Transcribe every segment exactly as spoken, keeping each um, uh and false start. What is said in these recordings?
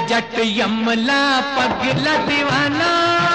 जट यमला पगला दीवाना,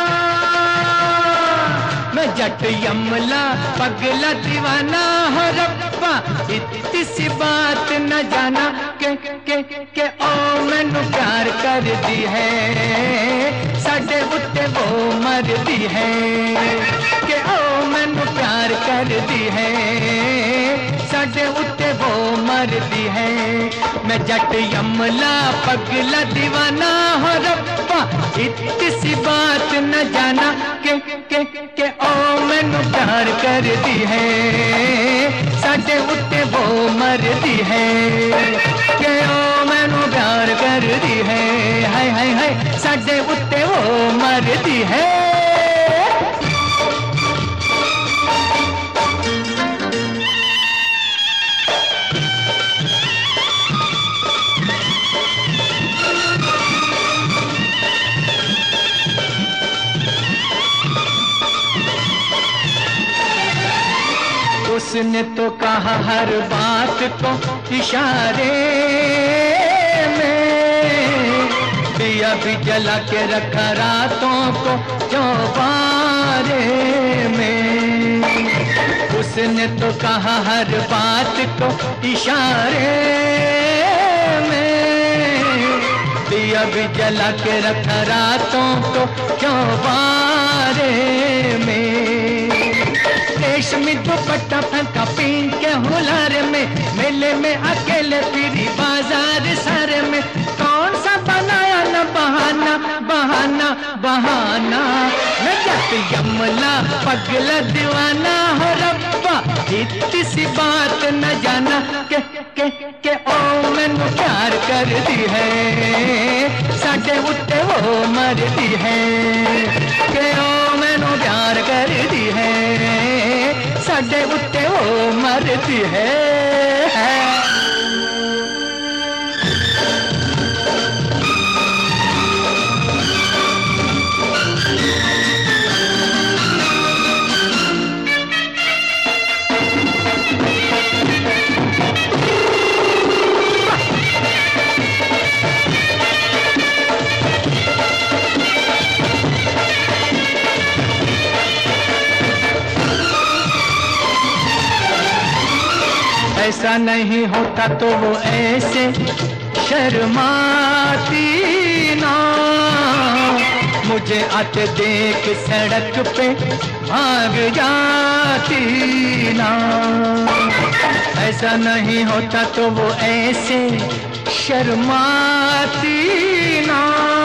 मैं जट यमला पगला दीवाना हो रब्बा इतनी सी बात न जाना के के के ओ मैनू प्यार कर दी है साडे उत्ते वो मर दी है के ओ मैनू प्यार कर दी है साडे उत्ते वो मरदी है। मैं जट यमला पगला दीवाना हो रब्बा इतनी सी बात न जाना के के के ओ मैनू प्यार कर दी है साडे उत्ते वो मरदी है के ओ मैनू प्यार कर दी है हाय हाय हाय साडे उत्ते वो मरदी है। उसने तो कहा हर बात को इशारे में, दिया भी जला के रखा रातों को चौबारे में। उसने तो कहा हर बात को इशारे में, दिया भी जला के रखा रातों को चौबारे में। रेशमी दुपट्टा फेंका पीन के हुलार में, मेले में अकेले फिरी बाजार सारे में। कौन सा बनाया न बहाना बहाना बहाना, मैं जट यमला पगला दीवाना हो रब्बा इतनी सी बात न जाना के के के ओ मैनू प्यार कर दी है साडे उत्ते वो मरदी है के ओ मैनू प्यार कर दी है साडे उत्ते वो मरदी है। ऐसा नहीं होता तो वो ऐसे शर्माती ना, मुझे आते देख सड़क पे भाग जाती ना। ऐसा नहीं होता तो वो ऐसे शर्माती ना,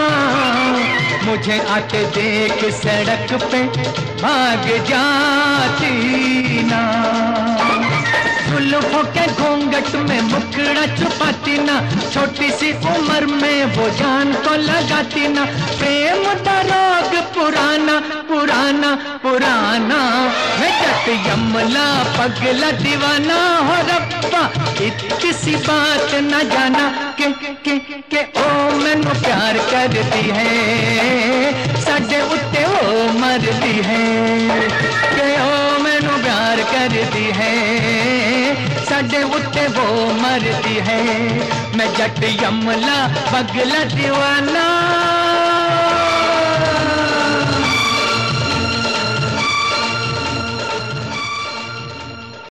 मुझे आते देख सड़क पे भाग जाती ना। जुल्फों के घूंघट में मुखड़ा छुपाती ना, छोटी सी उम्र में वो जान को लगाती ना। प्रेम का रोग पुराना पुराना पुराना, मैं जट यमला पगला दीवाना हो रब्बा इतनी सी बात न जाना के के के ओ मैनू प्यार कर दी है साडे उत्ते वो मरदी है के ओ मैनू प्यार कर दी है साडे उत्ते वो मरदी है। मैं जट यमला पगला दीवाना।